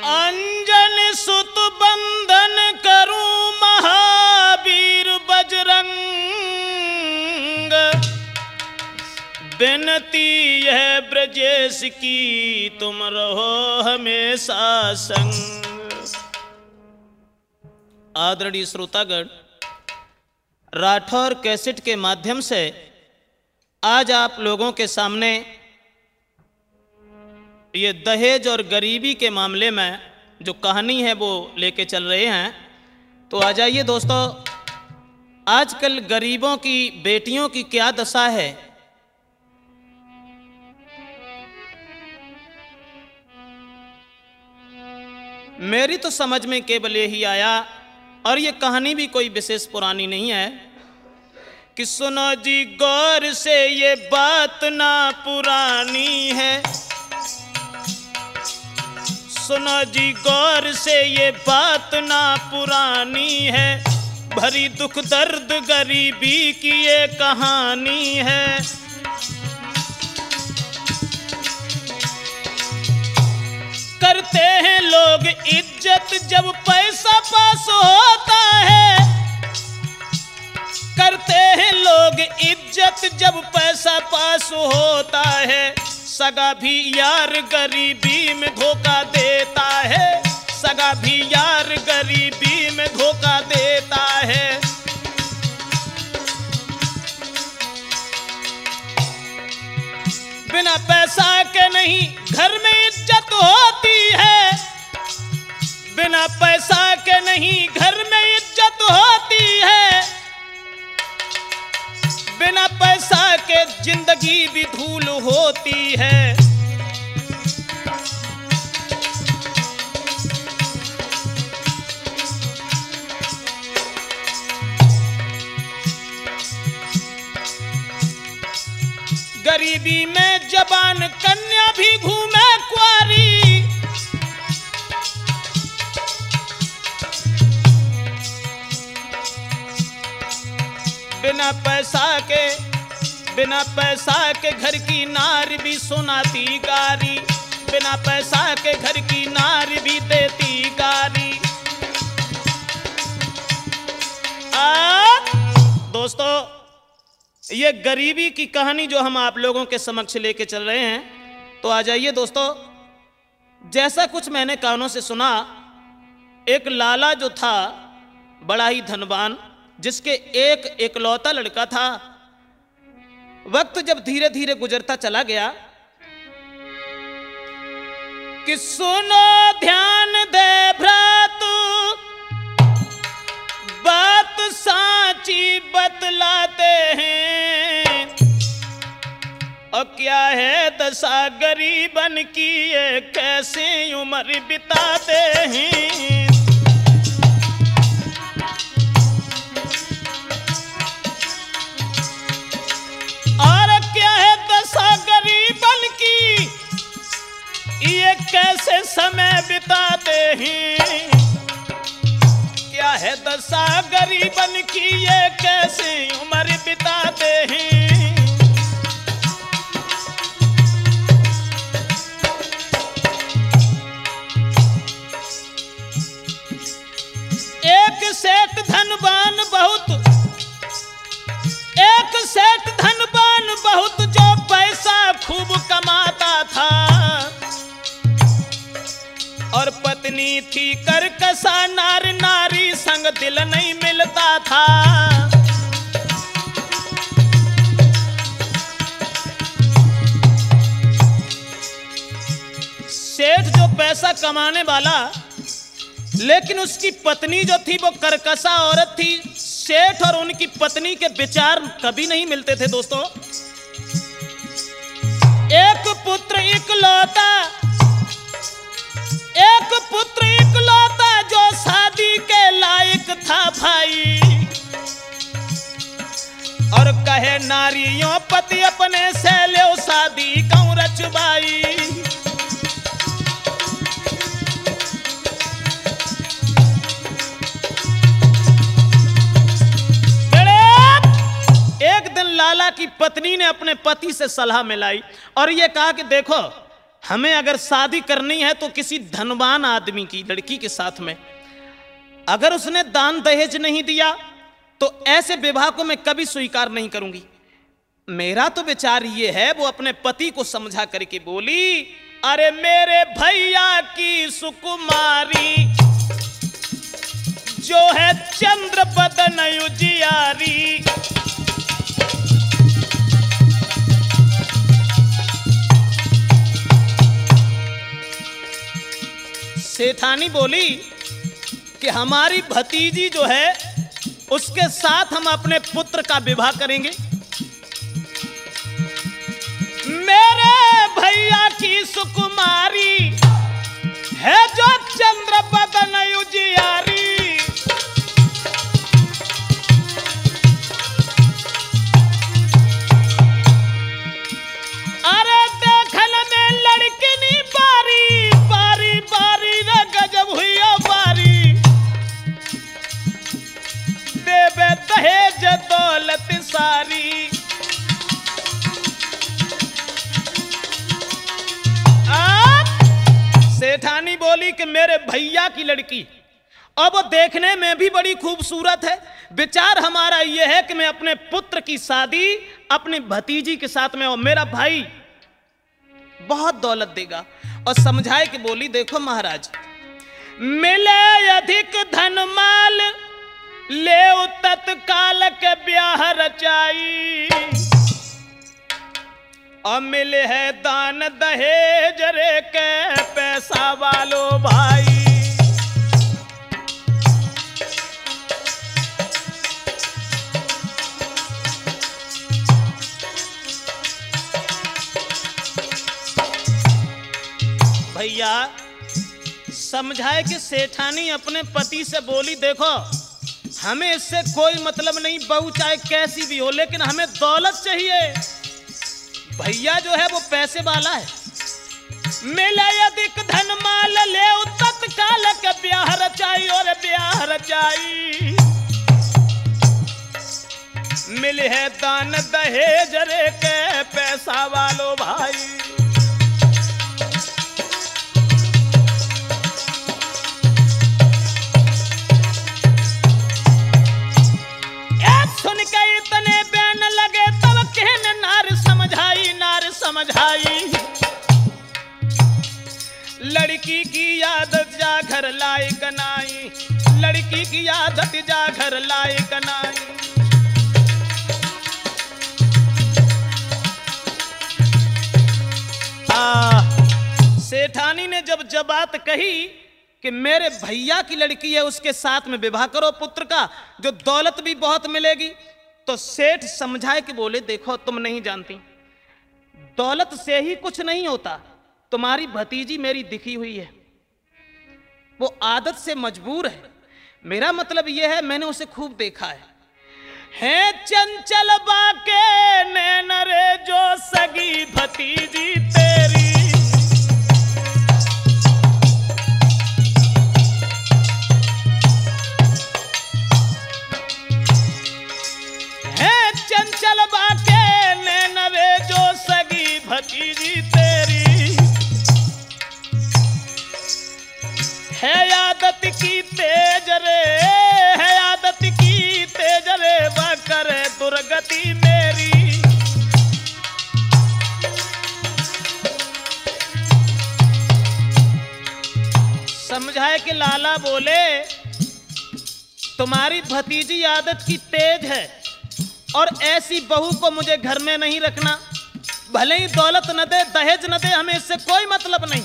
अंजन सुत बंधन करूं महावीर बजरंग, बिनती है ब्रजेश की तुम रहो हमेशा संग। आदरणीय श्रोतागण, राठौर कैसेट के माध्यम से आज आप लोगों के सामने ये दहेज और गरीबी के मामले में जो कहानी है वो लेके चल रहे हैं। तो आ जाइए दोस्तों, आजकल गरीबों की बेटियों की क्या दशा है। मेरी तो समझ में केवल यही आया, और ये कहानी भी कोई विशेष पुरानी नहीं है, कि सुनो जी गौर से ये बात ना पुरानी है। सुनो जी गौर से ये बात ना पुरानी है, भरी दुख दर्द गरीबी की ये कहानी है। करते हैं लोग इज्जत जब पैसा पास होता है, करते हैं लोग इज्जत जब पैसा पास होता है। सगा भी यार गरीबी में धोखा देता है, सगा भी यार गरीबी में धोखा देता है। बिना पैसा के नहीं घर में इज्जत होती है, बिना पैसा के नहीं घर में इज्जत होती है। बिना पैसा के जिंदगी भी धूल होती है। गरीबी में जवान कन्या भी घूमे कुंवारी, बिना पैसा के घर की नारी भी सुनाती गारी, बिना पैसा के घर की नारी भी देती गारी। दोस्तों, ये गरीबी की कहानी जो हम आप लोगों के समक्ष लेके चल रहे हैं, तो आ जाइए दोस्तों। जैसा कुछ मैंने कानों से सुना, एक लाला जो था बड़ा ही धनवान, जिसके एक इकलौता लड़का था। वक्त जब धीरे धीरे गुजरता चला गया, कि सुनो ध्यान दे भ्रातु बात साची बतलाते हैं, और क्या है दशा गरीबन की ये कैसे उम्र बिताते हैं। गरीबन की ये कैसे समय बिताते हैं, क्या है दशा गरीबन की ये कैसे उम्र बिताते हैं। एक सेठ धनवान बहुत जो पैसा खूब कमाता था, और पत्नी थी करकसा नारी संग दिल नहीं मिलता था। सेठ जो पैसा कमाने वाला, लेकिन उसकी पत्नी जो थी वो करकसा औरत थी। सेठ और उनकी पत्नी के विचार कभी नहीं मिलते थे दोस्तों। एक पुत्र इकलौता जो शादी के लायक था भाई, और कहे नारियों पति अपने से ले शादी कहूं रचबाई। एक दिन लाला की पत्नी ने अपने पति से सलाह मिलाई और ये कहा कि देखो, हमें अगर शादी करनी है तो किसी धनवान आदमी की लड़की के साथ में, अगर उसने दान दहेज नहीं दिया तो ऐसे विवाह को मैं कभी स्वीकार नहीं करूंगी। मेरा तो विचार ये है, वो अपने पति को समझा करके बोली, अरे मेरे भैया की सुकुमारी जो है चंद्र बदन उजियारी, सेठानी बोली कि हमारी भतीजी जो है उसके साथ हम अपने पुत्र का विवाह करेंगे। मेरे भैया की सुकुमारी है जो चंद्र बदन उजियारी, अरे देखल में लड़की नी बारी बारी बारी रे गजब हुई बारी, देवे दहेज दौलत सारी। सेठानी बोली कि मेरे भैया की लड़की, अब वो देखने में भी बड़ी खूबसूरत है। विचार हमारा यह है कि मैं अपने पुत्र की शादी अपनी भतीजी के साथ में, और मेरा भाई बहुत दौलत देगा। और समझाए कि बोली देखो महाराज, मिले अधिक धन माल ले तत्काल के ब्याह रचाई, और मिले है दान दहेज रे के पैसा वालो भाई। भैया समझाए कि सेठानी अपने पति से बोली, देखो हमें इससे कोई मतलब नहीं, बहू चाहे कैसी भी हो, लेकिन हमें दौलत चाहिए। भैया जो है वो पैसे वाला है। मिले अधिक धन माल ले तत्काल के ब्याह रचाई, और ब्याह रचाई मिले है दान दहेज रे के पैसा वालो भाई। सुन के इतने बैन लगे तब कहने नार समझाई, नार समझाई, लड़की की आदत जा घर लाए कनाई, लड़की की आदत जा घर लाए कनाई। सेठानी ने जब बात कही कि मेरे भैया की लड़की है, उसके साथ में विवाह करो पुत्र का, जो दौलत भी बहुत मिलेगी, तो सेठ समझाए कि बोले देखो तुम नहीं जानती, दौलत से ही कुछ नहीं होता। तुम्हारी भतीजी मेरी दिखी हुई है, वो आदत से मजबूर है। मेरा मतलब यह है, मैंने उसे खूब देखा है चंचल बाके नैन रे जो सगी भतीजी तेरी, चंचल बाके नैन रे जो सगी भतीजी तेरी, है आदत की तेज रे, है आदत की तेज रे, बकर दुर्गति मेरी। समझाए कि लाला बोले तुम्हारी भतीजी आदत की तेज है, और ऐसी बहू को मुझे घर में नहीं रखना, भले ही दौलत न दे दहेज न दे, हमें इससे कोई मतलब नहीं।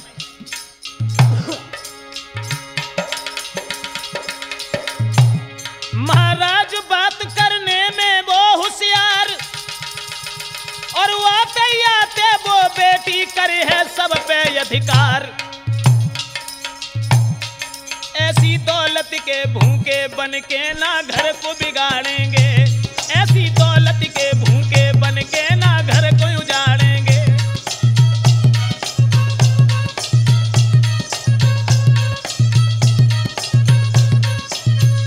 महाराज बात करने में वो होशियार, और वो आते वो बेटी करे है सब पे अधिकार। ऐसी दौलत के भूखे बन के ना घर को बिगाड़ेंगे, ऐसी दौलत के भूखे बन के ना घर को उजाड़ेंगे।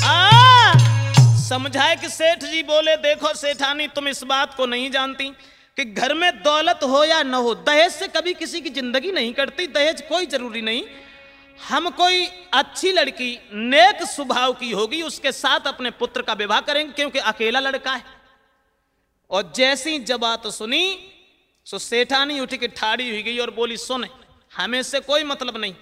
समझाए कि सेठ जी बोले देखो सेठानी तुम इस बात को नहीं जानती, कि घर में दौलत हो या न हो, दहेज से कभी किसी की जिंदगी नहीं कटती। दहेज कोई जरूरी नहीं। हम कोई अच्छी लड़की नेक स्वभाव की होगी, उसके साथ अपने पुत्र का विवाह करेंगे, क्योंकि अकेला लड़का है। और जैसी जब बात सुनी सो सेठानी उठ के ठाड़ी हुई गई और बोली, सुन, हमें से कोई मतलब नहीं।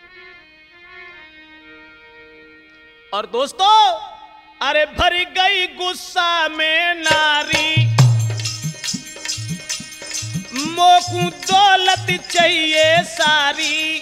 और दोस्तों, अरे भर गई गुस्सा में नारी, मोकू दौलत चाहिए सारी।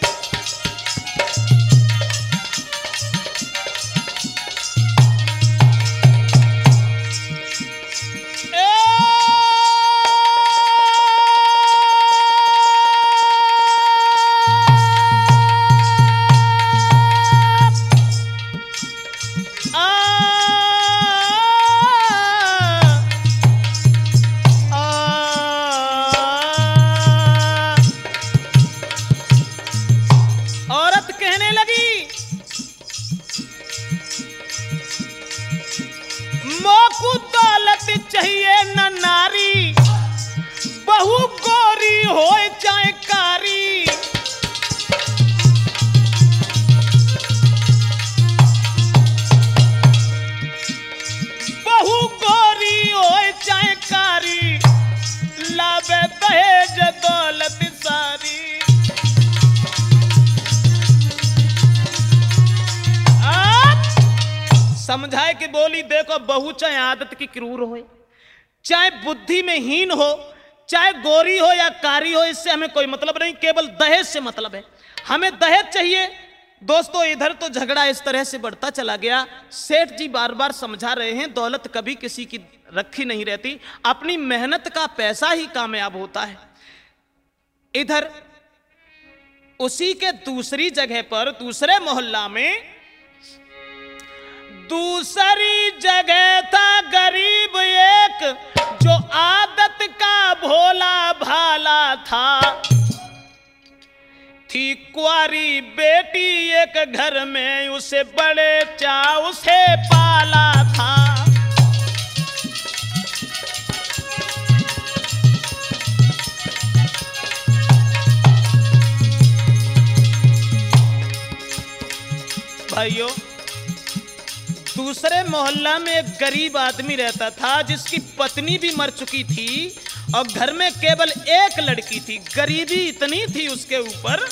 चाहिए न नारी, बहु गोरी हो चाहे कारी। बहु गोरी हो चाहे कारी, लावे दहेज दौलत सारी। समझाए कि बोली, देखो बहू चाहे आदत की क्रूर हो, चाहे बुद्धि में हीन हो, चाहे गोरी हो या कारी हो, इससे हमें कोई मतलब नहीं, केवल दहेज से मतलब है। हमें दहेज चाहिए। दोस्तों, इधर तो झगड़ा इस तरह से बढ़ता चला गया। सेठ जी बार बार समझा रहे हैं, दौलत कभी किसी की रखी नहीं रहती, अपनी मेहनत का पैसा ही कामयाब होता है। इधर उसी के दूसरी जगह पर, दूसरे मोहल्ला में, दूसरी जगह था गरीब एक, जो आदत का भोला भाला था। थी कुंवारी बेटी एक घर में, उसे बड़े चाव से पाला था। भाइयों, दूसरे मोहल्ला में एक गरीब आदमी रहता था, जिसकी पत्नी भी मर चुकी थी और घर में केवल एक लड़की थी। गरीबी इतनी थी उसके ऊपर,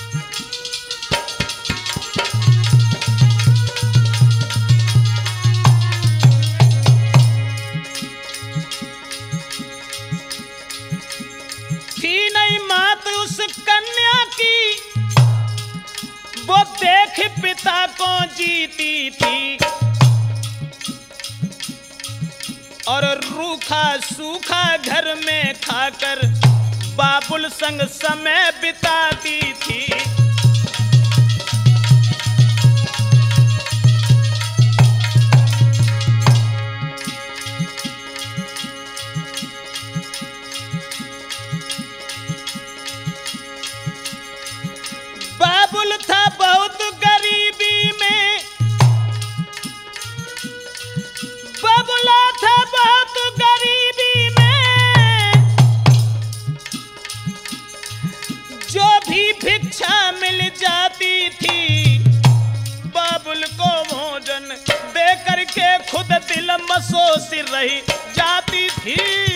थी नहीं मात उस कन्या की, वो देख पिता को जीती थी। और रूखा सूखा घर में खाकर बाबुल संग समय बिताती थी। बाबुल था बहुत गरीबी में, बाबुला था बहुत गरीबी में, जो भी भिक्षा मिल जाती थी, बाबुल को भोजन दे करके खुद दिल मसोस रही जाती थी।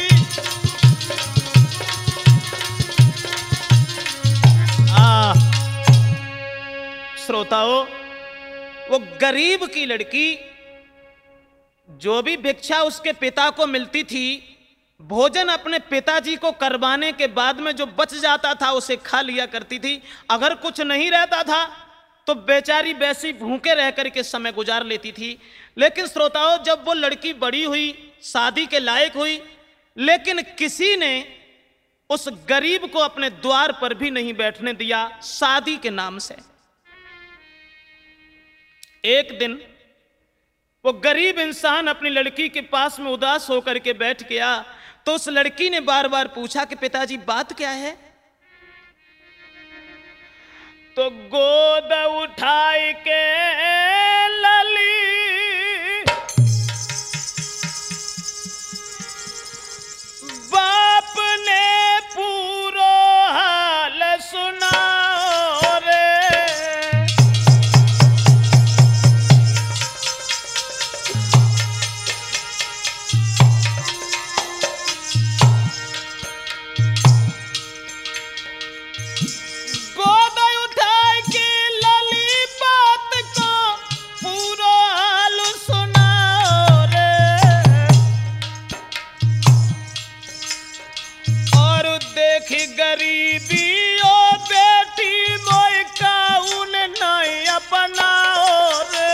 श्रोताओं, वो गरीब की लड़की, जो भी भिक्षा उसके पिता को मिलती थी, भोजन अपने पिताजी को करवाने के बाद में जो बच जाता था उसे खा लिया करती थी। अगर कुछ नहीं रहता था तो बेचारी वैसी भूखे रह करके समय गुजार लेती थी। लेकिन श्रोताओं, जब वो लड़की बड़ी हुई, शादी के लायक हुई, लेकिन किसी ने उस गरीब को अपने द्वार पर भी नहीं बैठने दिया शादी के नाम से। एक दिन वो गरीब इंसान अपनी लड़की के पास में उदास होकर के बैठ गया, तो उस लड़की ने बार बार पूछा कि पिताजी बात क्या है? तो गोद उठाई के लली बाप सुनाओ रे। गोद उठाए के लली बात को पूरा हाल सुनाओ रे। और देखी गरीबी ओ बेटी मोय काउन नहीं अपनाओ रे।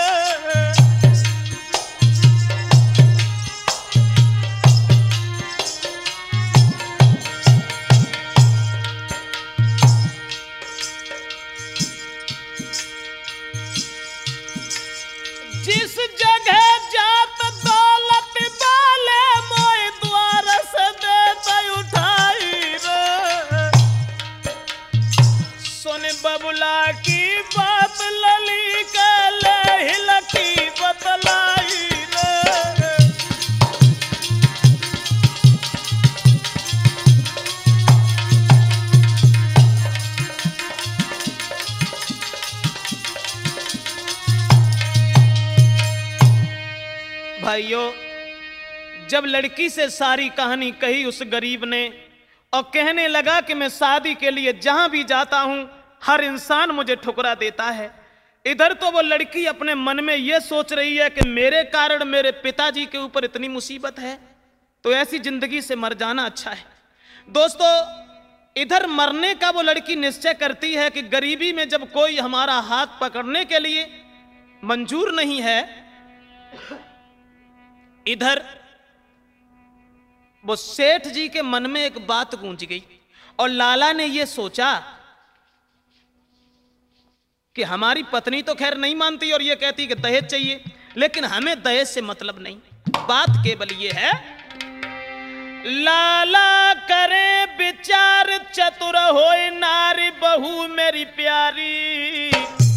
जिस जगह जात दौलत वाले मोय द्वार से देता उठाई रे। सुन बबुला की बात लली के हिलकी बतलाई रे। भाइयों, जब लड़की से सारी कहानी कही उस गरीब ने और कहने लगा कि मैं शादी के लिए जहां भी जाता हूं हर इंसान मुझे ठुकरा देता है, इधर तो वो लड़की अपने मन में यह सोच रही है कि मेरे कारण मेरे पिताजी के ऊपर इतनी मुसीबत है, तो ऐसी जिंदगी से मर जाना अच्छा है। दोस्तों, इधर मरने का वो लड़की निश्चय करती है कि गरीबी में जब कोई हमारा हाथ पकड़ने के लिए मंजूर नहीं है, इधर वो सेठ जी के मन में एक बात गूंज गई और लाला ने यह सोचा कि हमारी पत्नी तो खैर नहीं मानती और ये कहती कि दहेज चाहिए, लेकिन हमें दहेज से मतलब नहीं। बात केवल ये है, लाला करे विचार चतुर होए नारी बहू मेरी प्यारी,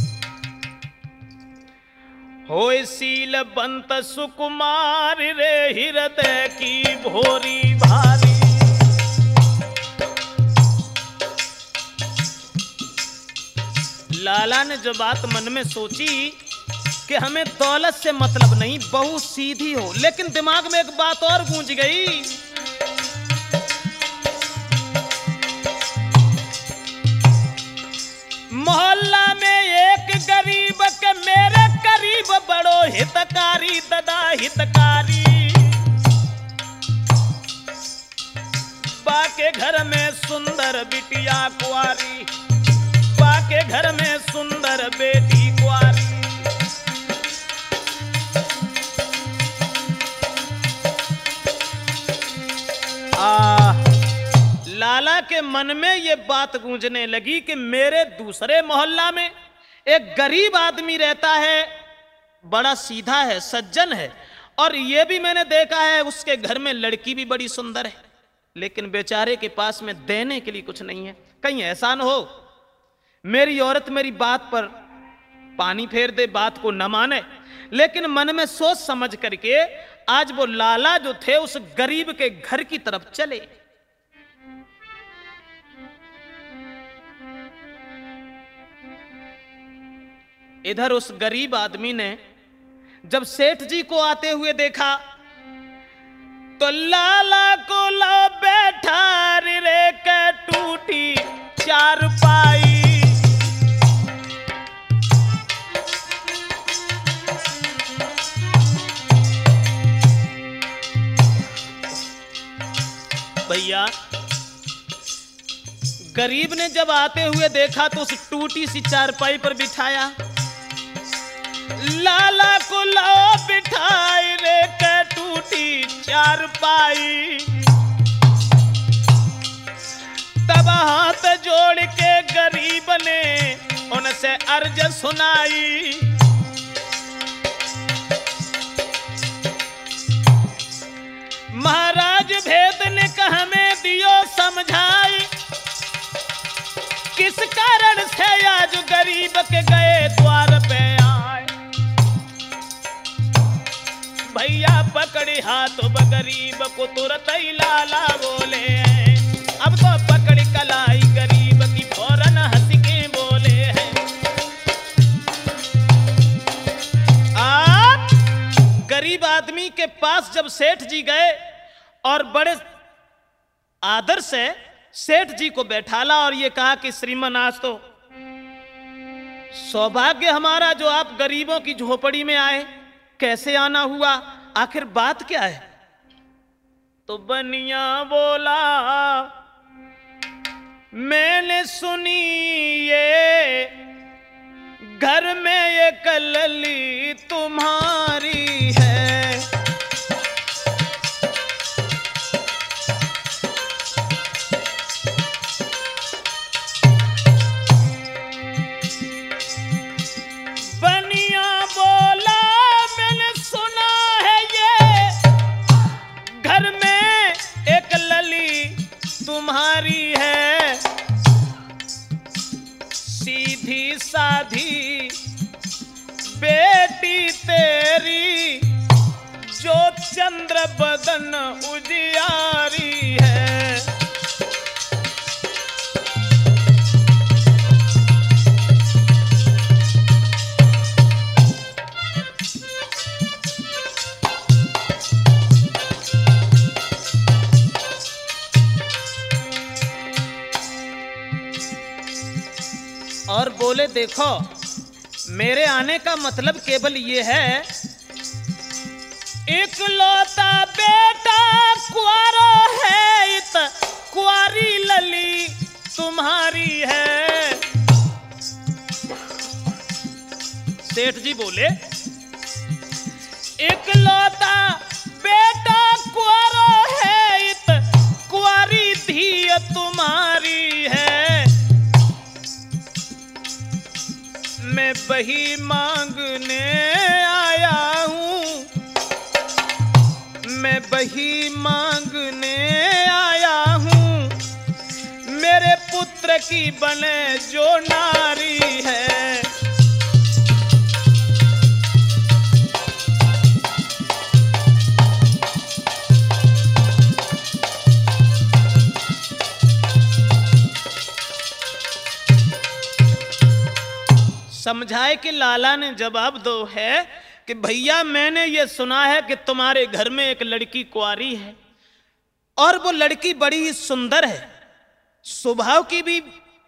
होए सील बंत सुकुमार रे हृदय की भोरी भारी। लाला ने जो बात मन में सोची कि हमें दौलत से मतलब नहीं, बहू सीधी हो, लेकिन दिमाग में एक बात और गूंज गई, मोहल्ला में एक गरीब के मेरे करीब बड़ो हितकारी ददा हितकारी, बाके घर में सुंदर बिटिया कुआरी, बाके घर में सुंदर बेटी कुआरी। लाला के मन में ये बात गूंजने लगी कि मेरे दूसरे मोहल्ला में एक गरीब आदमी रहता है, बड़ा सीधा है, सज्जन है, और ये भी मैंने देखा है उसके घर में लड़की भी बड़ी सुंदर है, लेकिन बेचारे के पास में देने के लिए कुछ नहीं है। कहीं ऐसा न हो मेरी औरत मेरी बात पर पानी फेर दे, बात को न माने। लेकिन मन में सोच समझ करके आज वो लाला जो थे उस गरीब के घर की तरफ चले। इधर उस गरीब आदमी ने जब सेठ जी को आते हुए देखा तो लाला को ला बैठा रे के टूटी चारपाई, भैया गरीब ने जब आते हुए देखा तो उस टूटी सी चारपाई पर बिठाया, लाला को लाओ बिठाई रे के टूटी चारपाई, तब हाथ जोड़ के गरीब ने उनसे अर्ज सुनाई, महाराज भेद ने कहा में दियो समझाई, किस कारण से आज गरीब के गए द्वार पे आए, भैया पकड़ी हाथ गरीब को तुरंत ही लाला बोले, अब तो पकड़ी कलाई गरीब की फौरन के पास जब सेठ जी गए और बड़े आदर से सेठ जी को बैठाला और ये कहा कि श्रीमान आज तो सौभाग्य हमारा जो आप गरीबों की झोपड़ी में आए, कैसे आना हुआ, आखिर बात क्या है? तो बनिया बोला मैंने सुनी ये घर में ये कलली तुम्हारी है। बनिया बोला मैंने सुना है ये घर में एक लली तुम्हारी है, सीधी साधी बेटी तेरी जो चंद्र बदन उजियारी है। और बोले देखो मेरे आने का मतलब केवल ये है, इकलौता बेटा कुआरा है, इत कुआरी लली तुम्हारी है। सेठ जी बोले इकलौता बेटा कुआरा है, इत कुआरी धी तुम्हारी है। मैं बही मांगने आया हूँ, मैं बही मांगने आया हूँ, मेरे पुत्र की बने जो नारी है। समझाए कि लाला ने जवाब दो है कि भैया मैंने ये सुना है कि तुम्हारे घर में एक लड़की कुंवारी है और वो लड़की बड़ी ही सुंदर है, स्वभाव की भी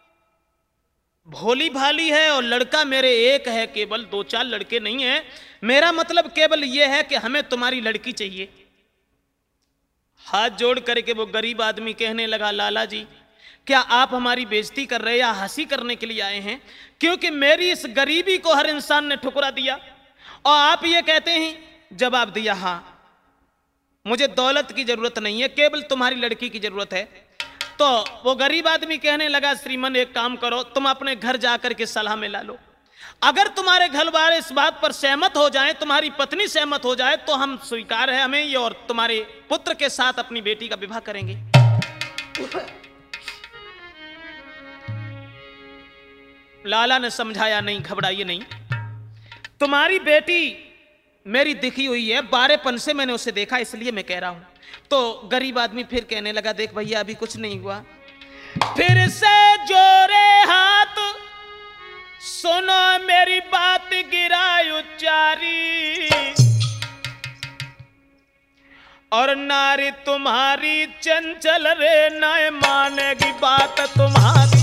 भोली भाली है, और लड़का मेरे एक है, केवल 2-4 लड़के नहीं हैं। मेरा मतलब केवल ये है कि हमें तुम्हारी लड़की चाहिए। हाथ जोड़ करके वो गरीब आदमी कहने लगा लाला जी क्या आप हमारी बेइज्जती कर रहे हैं या हंसी करने के लिए आए हैं? क्योंकि मेरी इस गरीबी को हर इंसान ने ठुकरा दिया और आप ये कहते हैं। जवाब दिया हाँ मुझे दौलत की जरूरत नहीं है, केवल तुम्हारी लड़की की जरूरत है। तो वो गरीब आदमी कहने लगा श्रीमान एक काम करो, तुम अपने घर जाकर के सलाह में ला लो, अगर तुम्हारे घर वाले इस बात पर सहमत हो जाए, तुम्हारी पत्नी सहमत हो जाए तो हम स्वीकार है हमें ये, और तुम्हारे पुत्र के साथ अपनी बेटी का विवाह करेंगे। लाला ने समझाया नहीं घबराइए नहीं, तुम्हारी बेटी मेरी दिखी हुई है, 12पन से मैंने उसे देखा इसलिए मैं कह रहा हूं। तो गरीब आदमी फिर कहने लगा देख भैया अभी कुछ नहीं हुआ। फिर से जोरे हाथ सुनो मेरी बात गिराई उच्चारी, और नारी तुम्हारी चंचल रे न मानेगी बात तुम्हारी।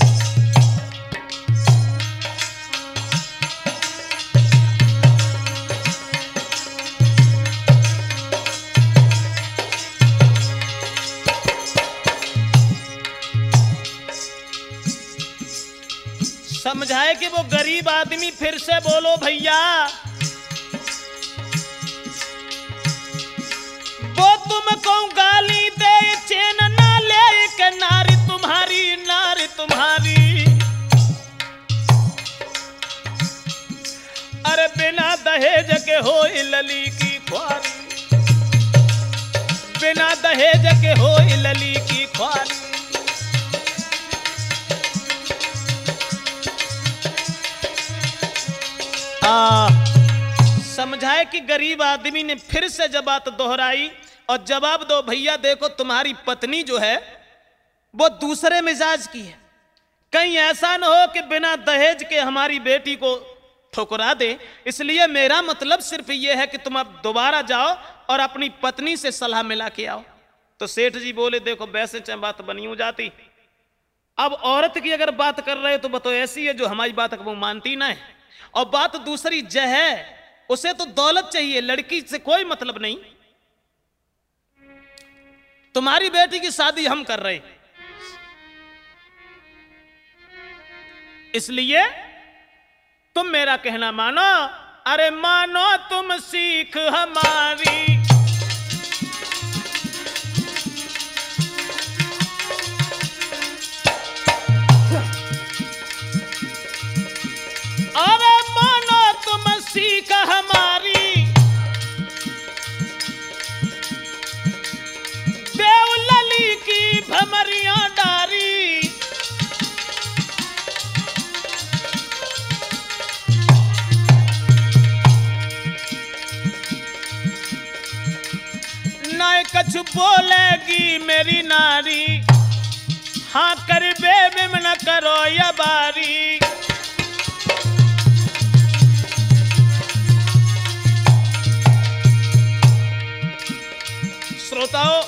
समझाए कि वो गरीब आदमी फिर से बोलो भैया वो तुमको गाली दे चैन ना ले के नारी तुम्हारी। अरे बिना दहेज के हो लली की ख्वारी, बिना दहेज के हो लली की ख्वारी। समझाए कि गरीब आदमी ने फिर से जब बात दोहराई और जवाब दो भैया देखो तुम्हारी पत्नी जो है वो दूसरे मिजाज की है, कहीं ऐसा न हो कि बिना दहेज के हमारी बेटी को ठुकरा दे, इसलिए मेरा मतलब सिर्फ ये है कि तुम अब दोबारा जाओ और अपनी पत्नी से सलाह मिला के आओ। तो सेठ जी बोले देखो वैसे चाहे बात बनी हो जाती, अब औरत की अगर बात कर रहे तो बताओ ऐसी है जो हमारी बात को मानती ना है, और बात दूसरी जह है, उसे तो दौलत चाहिए, लड़की से कोई मतलब नहीं। तुम्हारी बेटी की शादी हम कर रहे, इसलिए तुम मेरा कहना मानो। अरे मानो तुम सीख हमारी, अरे मानो तुम सीख हमारी, देवलली की भमरियां डारी। कछ बोलेगी मेरी नारी, हाँ कर बे में न करो या बारी। श्रोताओं,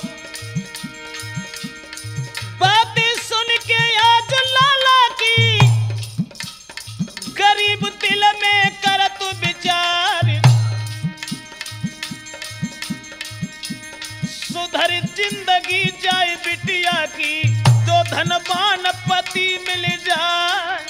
बातें सुन के आज लाला की, गरीब दिल में कर तू विचार। सुधर जिंदगी जाए बिटिया की, जो धनवान पति मिल जाए।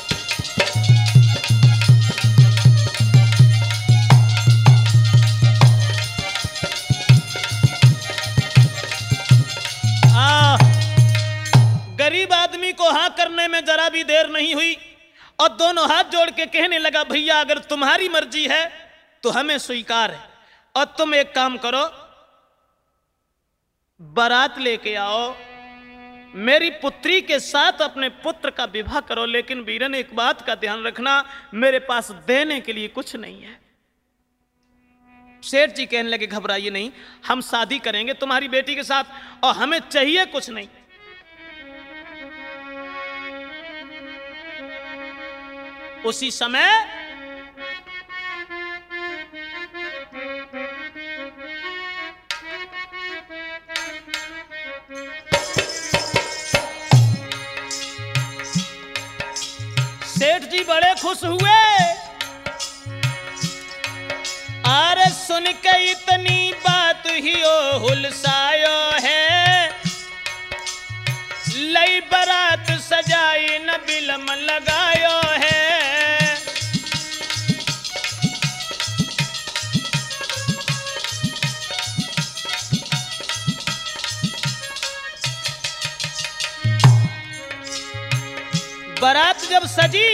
गरीब आदमी को हाँ करने में जरा भी देर नहीं हुई और दोनों हाथ जोड़ के कहने लगा भैया अगर तुम्हारी मर्जी है तो हमें स्वीकार है, और तुम एक काम करो बारात लेके आओ, मेरी पुत्री के साथ अपने पुत्र का विवाह करो। लेकिन वीरन एक बात का ध्यान रखना, मेरे पास देने के लिए कुछ नहीं है। सेठ जी कहने लगे घबराइए नहीं, हम शादी करेंगे तुम्हारी बेटी के साथ और हमें चाहिए कुछ नहीं। उसी समय सेठ जी बड़े खुश हुए। अरे सुन के इतनी बात ही ओ हुलसायो है, लई बारात सजाई न बिलम लगायो है। बारात जब सजी,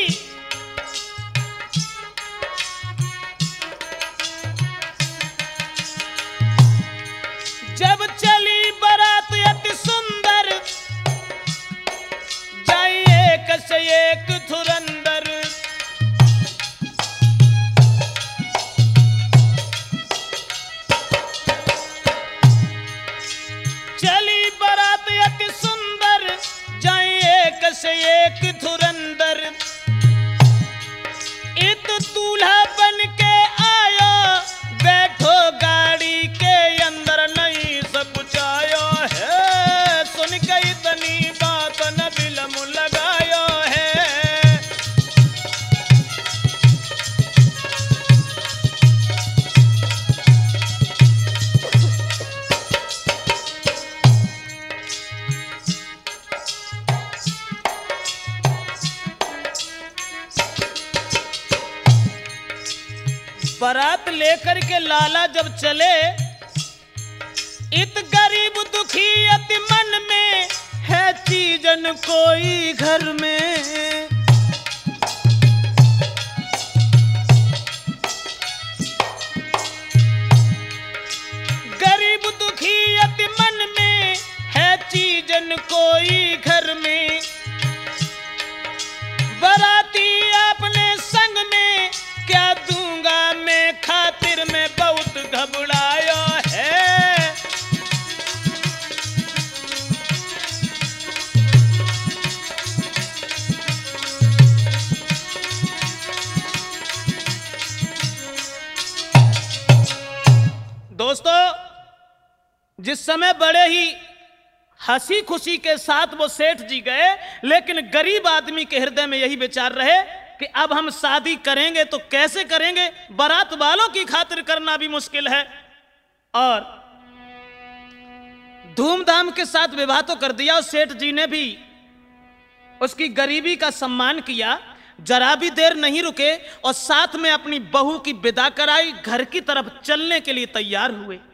जब चली बारात अति सुंदर, जाई एक से एक धुरंदर। चली बारात अति सुंदर, जाई एक से एक धुरंदर। इत दूल्हा बन के आयो, बैठो गाड़ी के अंदर, नहीं सब कुछ आयो है। सुन के इतनी बात न बिलम लगायो है। बारात लेकर के लाला जब चले, इत गरीब दुखी अति मन में, है चीजन कोई घर में। गरीब दुखी अति मन में, है चीजन कोई घर में। बाराती अपने संग में, क्या दूंगा मैं खातिर में बहुत घबराया है। दोस्तों, जिस समय बड़े ही हंसी खुशी के साथ वो सेठ जी गए, लेकिन गरीब आदमी के हृदय में यही विचार रहे कि अब हम शादी करेंगे तो कैसे करेंगे, बारात वालों की खातिर करना भी मुश्किल है और धूमधाम के साथ विवाह तो कर दिया। और सेठ जी ने भी उसकी गरीबी का सम्मान किया, जरा भी देर नहीं रुके और साथ में अपनी बहू की विदा कराई, घर की तरफ चलने के लिए तैयार हुए।